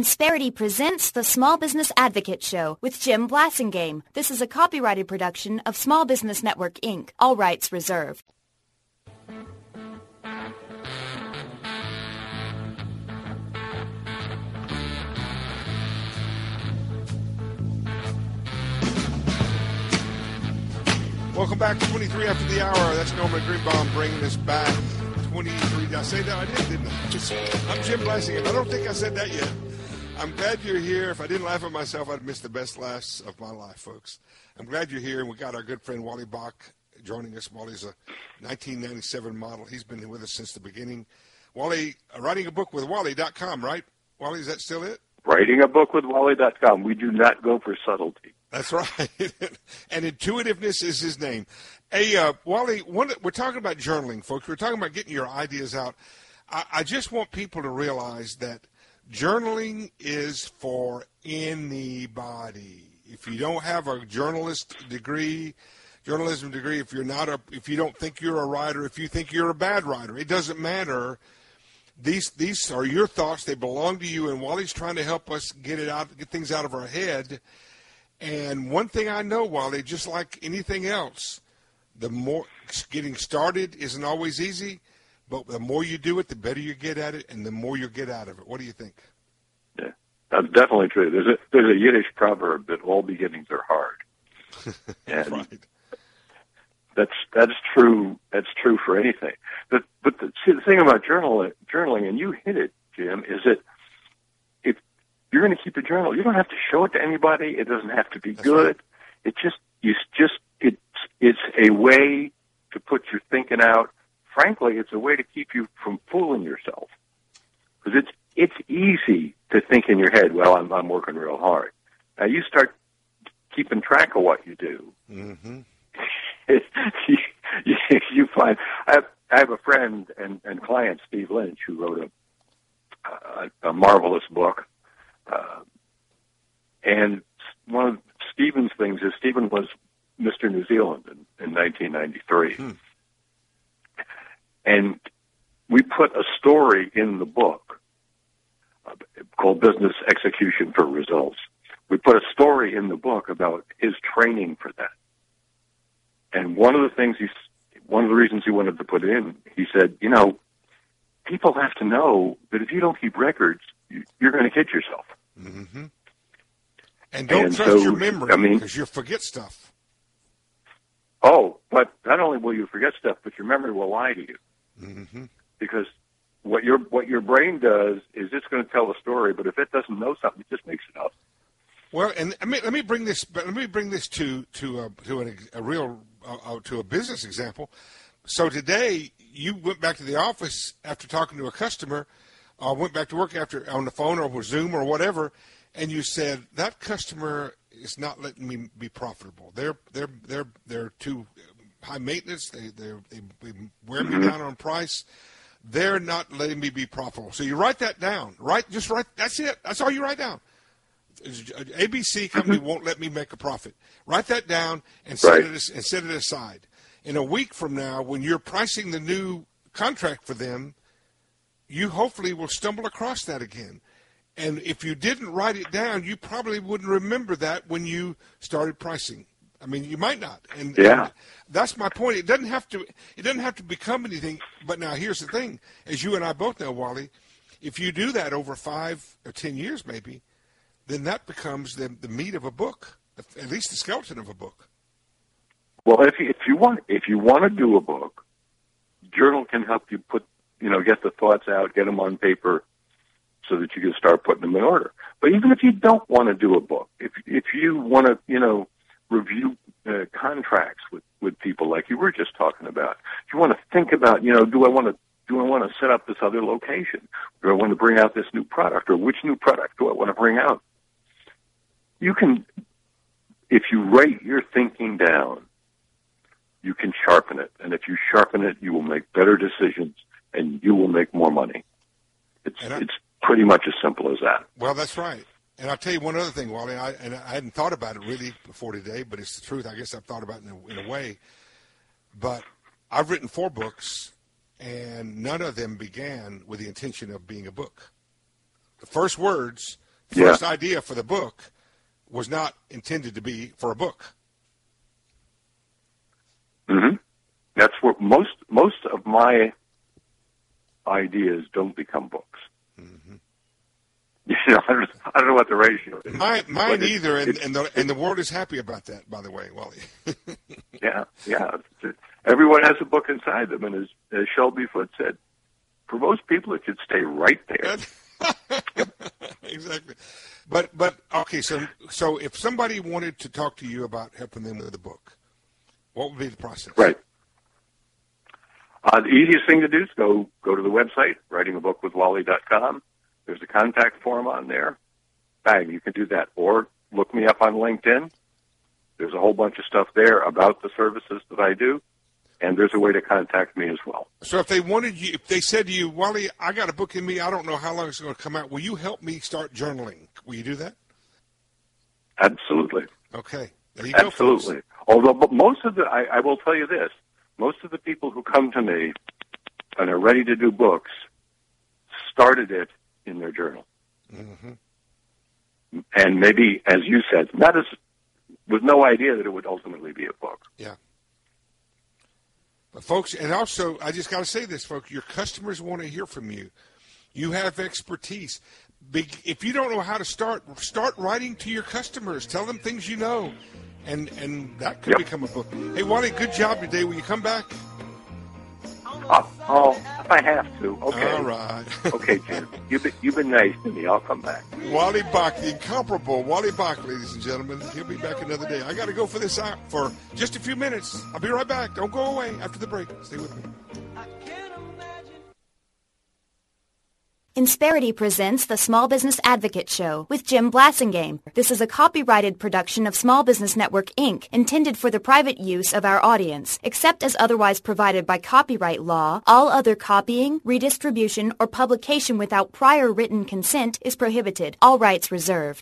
Insperity presents the Small Business Advocate Show with Jim Blasingame. This is a copyrighted production of Small Business Network, Inc., all rights reserved. Welcome back to 23 after the hour. That's Norman Greenbaum bringing us back. 23. Did I say that? I did, didn't I? I'm Jim Blasingame. I don't think I said that yet. I'm glad you're here. If I didn't laugh at myself, I'd miss the best laughs of my life, folks. I'm glad you're here, and we got our good friend Wally Bach joining us. Wally's a 1997 model. He's been with us since the beginning. Wally, writingabook.wally.com, right? Wally, is that still it? Writingabook.wally.com. We do not go for subtlety. That's right. And intuitiveness is his name. Hey, Wally, we're talking about journaling, folks. We're talking about getting your ideas out. I just want people to realize that journaling is for anybody. If you don't have a journalism degree, if you don't think you're a writer, if you think you're a bad writer, it doesn't matter. These are your thoughts. They belong to you. And Wally's trying to help us get things out of our head. And one thing I know, Wally, just like anything else, the more getting started isn't always easy, but the more you do it, the better you get at it, and the more you get out of it. What do you think? Yeah, that's definitely true. There's a Yiddish proverb that all beginnings are hard. And right. That's true. That's true for anything. But the thing about journaling, and you hit it, Jim, is that if you're going to keep a journal, you don't have to show it to anybody. It doesn't have to be That's good. Right. It's a way to put your thinking out. Frankly, it's a way to keep you from fooling yourself. Because it's easy to think in your head, well, I'm working real hard. Now, you start keeping track of what you do. Mm-hmm. you find... I have a friend and client, Steve Lynch, who wrote a marvelous book. And one of Stephen's things is Stephen was Mr. New Zealand in 1993. And we put a story in the book called Business Execution for Results. We put a story in the book about his training for that. And one of the reasons he wanted to put it in, he said, people have to know that if you don't keep records, you're going to kid yourself. Mm-hmm. And don't trust your memory because you'll forget stuff. Oh, but not only will you forget stuff, but your memory will lie to you. Mm-hmm. Because what your brain does is it's going to tell a story, but if it doesn't know something, it just makes it up. Well, and let me bring this to a business example. So today you went back to the office after talking to a customer, went back to work after on the phone or Zoom or whatever, and you said that customer is not letting me be profitable. They're too high maintenance. They wear me down on price. They're not letting me be profitable. So you write that down. Just write. That's it. That's all you write down. ABC company won't let me make a profit. Write that down and set it aside. In a week from now, when you're pricing the new contract for them, you hopefully will stumble across that again. And if you didn't write it down, you probably wouldn't remember that when you started pricing. I mean, you might not. And that's my point. It doesn't have to become anything. But now here's the thing. As you and I both know, Wally, if you do that over 5 or 10 years maybe, then that becomes the meat of a book, at least the skeleton of a book. Well, if you want to do a book, journal can help you get the thoughts out, get them on paper, so that you can start putting them in order. But even if you don't want to do a book, if you want to review contracts with people like you were just talking about, if you want to think about do I want to set up this other location? Do I want to bring out this new product, or which new product do I want to bring out? You can, if you write your thinking down, you can sharpen it. And if you sharpen it, you will make better decisions and you will make more money. It's pretty much as simple as that. Well, that's right. And I'll tell you one other thing, Wally, I hadn't thought about it really before today, but it's the truth. I guess I've thought about it in a way. But I've written 4 books, and none of them began with the intention of being a book. The first words first idea for the book was not intended to be for a book. Mm-hmm. That's what most of my ideas don't become books. Mm-hmm. I don't know what the ratio is. Mine either, and the world is happy about that, by the way, Wally. Yeah. Everyone has a book inside them, and as Shelby Foote said, for most people, it should stay right there. Exactly. But okay, so if somebody wanted to talk to you about helping them with the book, what would be the process? Right. The easiest thing to do is go to the website, writingabook.wally.com. There's a contact form on there. Bang, you can do that. Or look me up on LinkedIn. There's a whole bunch of stuff there about the services that I do, and there's a way to contact me as well. So if they said to you, Wally, I got a book in me, I don't know how long it's going to come out, will you help me start journaling? Will you do that? Absolutely. Okay. There you Absolutely. Go, Although, but most of I will tell you this, most of the people who come to me and are ready to do books started it in their journal. Mm-hmm. And maybe, as you said, with no idea that it would ultimately be a book. Yeah. But folks, and also, I just got to say this, folks, your customers want to hear from you. You have expertise. If you don't know how to start writing to your customers. Tell them things you know, and that could become a book. Hey, Wally, good job today. Will you come back? If I have to. Okay. All right. Okay, Jim. You've been nice to me. I'll come back. Wally Bach, the incomparable Wally Bach, ladies and gentlemen. He'll be back another day. I got to go for this out for just a few minutes. I'll be right back. Don't go away after the break. Stay with me. Insperity presents the Small Business Advocate Show with Jim Blasingame. This is a copyrighted production of Small Business Network, Inc., intended for the private use of our audience. Except as otherwise provided by copyright law, all other copying, redistribution, or publication without prior written consent is prohibited. All rights reserved.